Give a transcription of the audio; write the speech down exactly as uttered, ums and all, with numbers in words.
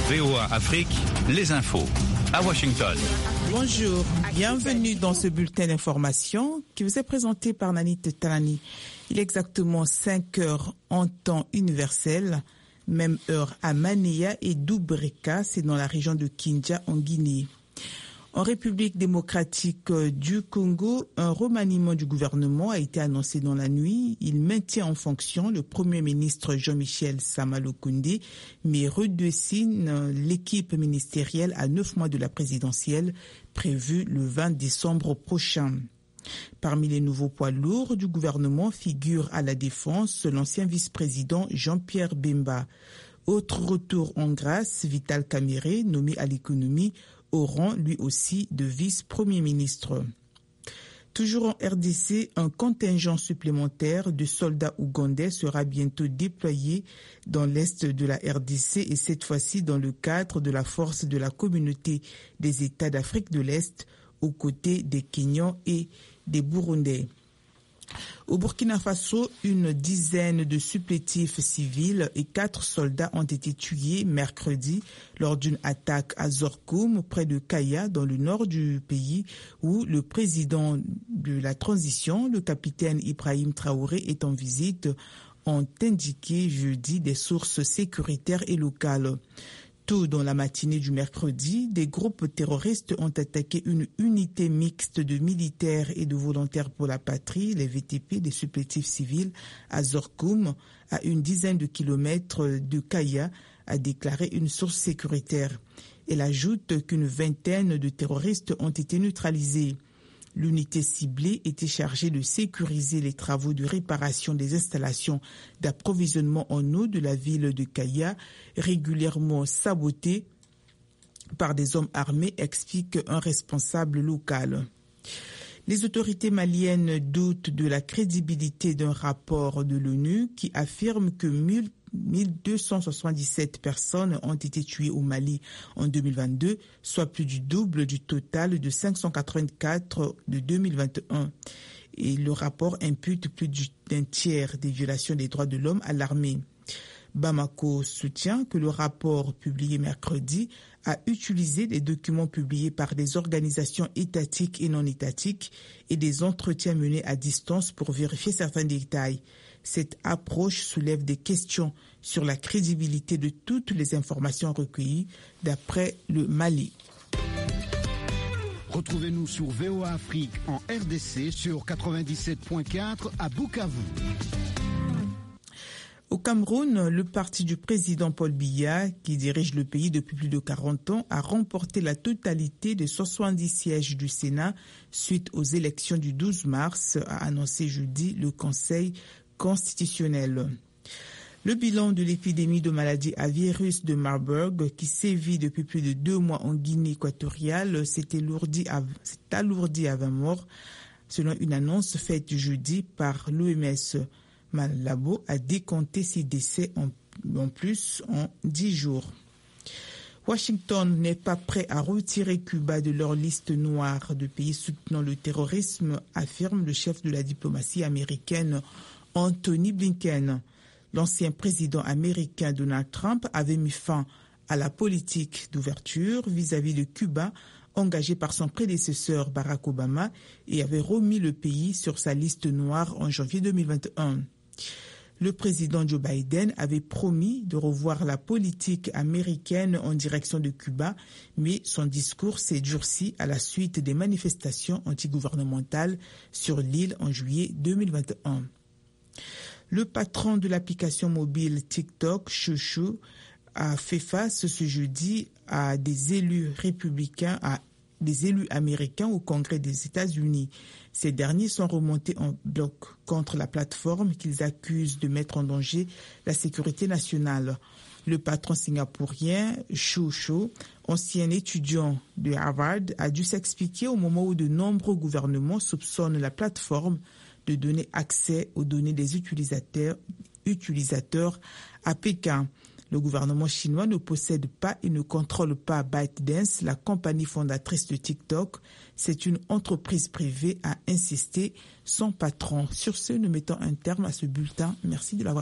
V O A Afrique, les infos à Washington. Bonjour, bienvenue dans ce bulletin d'information qui vous est présenté par Nanit Talani. Il est exactement cinq heures en temps universel, même heure à Manéa et Doubreka, c'est dans la région de Kindia en Guinée. En République démocratique du Congo, un remaniement du gouvernement a été annoncé dans la nuit. Il maintient en fonction le Premier ministre Jean-Michel Sama Lukonde, mais redessine l'équipe ministérielle à neuf mois de la présidentielle prévue le vingt décembre prochain. Parmi les nouveaux poids lourds du gouvernement figure à la défense l'ancien vice-président Jean-Pierre Bemba. Autre retour en grâce, Vital Kamerhe, nommé à l'économie, au rang lui aussi de vice-premier ministre. Toujours en R D C, un contingent supplémentaire de soldats ougandais sera bientôt déployé dans l'est de la R D C et cette fois-ci dans le cadre de la force de la communauté des États d'Afrique de l'Est aux côtés des Kenyans et des Burundais. Au Burkina Faso, une dizaine de supplétifs civils et quatre soldats ont été tués mercredi lors d'une attaque à Zorkoum, près de Kaya, dans le nord du pays, où le président de la transition, le capitaine Ibrahim Traoré, est en visite, ont indiqué jeudi des sources sécuritaires et locales. Tôt dans la matinée du mercredi, des groupes terroristes ont attaqué une unité mixte de militaires et de volontaires pour la patrie, les V T P, des supplétifs civils, à Zorkoum, à une dizaine de kilomètres de Kaya, a déclaré une source sécuritaire. Elle ajoute qu'une vingtaine de terroristes ont été neutralisés. L'unité ciblée était chargée de sécuriser les travaux de réparation des installations d'approvisionnement en eau de la ville de Kaya, régulièrement sabotées par des hommes armés, explique un responsable local. Les autorités maliennes doutent de la crédibilité d'un rapport de l'ONU qui affirme que mille deux cent soixante-dix-sept personnes ont été tuées au Mali en deux mille vingt-deux, soit plus du double du total de cinq cent quatre-vingt-quatre de deux mille vingt et un. Et le rapport impute plus d'un tiers des violations des droits de l'homme à l'armée. Bamako soutient que le rapport publié mercredi a utilisé des documents publiés par des organisations étatiques et non étatiques et des entretiens menés à distance pour vérifier certains détails. Cette approche soulève des questions sur la crédibilité de toutes les informations recueillies d'après le Mali. Retrouvez-nous sur V O A Afrique en R D C sur quatre-vingt-dix-sept virgule quatre à Bukavu. Au Cameroun, le parti du président Paul Biya, qui dirige le pays depuis plus de quarante ans, a remporté la totalité des soixante-dix sièges du Sénat suite aux élections du douze mars, a annoncé jeudi le Conseil constitutionnel. Le bilan de l'épidémie de maladie à virus de Marburg, qui sévit depuis plus de deux mois en Guinée équatoriale, s'est alourdi à, s'est alourdi à vingt morts, selon une annonce faite jeudi par l'O M S. Malabo a décompté ses décès en, en plus en dix jours. Washington n'est pas prêt à retirer Cuba de leur liste noire de pays soutenant le terrorisme, affirme le chef de la diplomatie américaine Anthony Blinken. L'ancien président américain Donald Trump avait mis fin à la politique d'ouverture vis-à-vis de Cuba engagée par son prédécesseur Barack Obama et avait remis le pays sur sa liste noire en janvier deux mille vingt et un. Le président Joe Biden avait promis de revoir la politique américaine en direction de Cuba, mais son discours s'est durci à la suite des manifestations antigouvernementales sur l'île en juillet deux mille vingt et un. Le patron de l'application mobile TikTok, Chouchou, a fait face ce jeudi à des élus républicains, à des élus américains au Congrès des États-Unis. Ces derniers sont remontés en bloc contre la plateforme qu'ils accusent de mettre en danger la sécurité nationale. Le patron singapourien Shou Shou, ancien étudiant de Harvard, a dû s'expliquer au moment où de nombreux gouvernements soupçonnent la plateforme de donner accès aux données des utilisateurs, utilisateurs à Pékin. Le gouvernement chinois ne possède pas et ne contrôle pas ByteDance, la compagnie fondatrice de TikTok. C'est une entreprise privée, a insisté son patron. Sur ce, nous mettons un terme à ce bulletin. Merci de l'avoir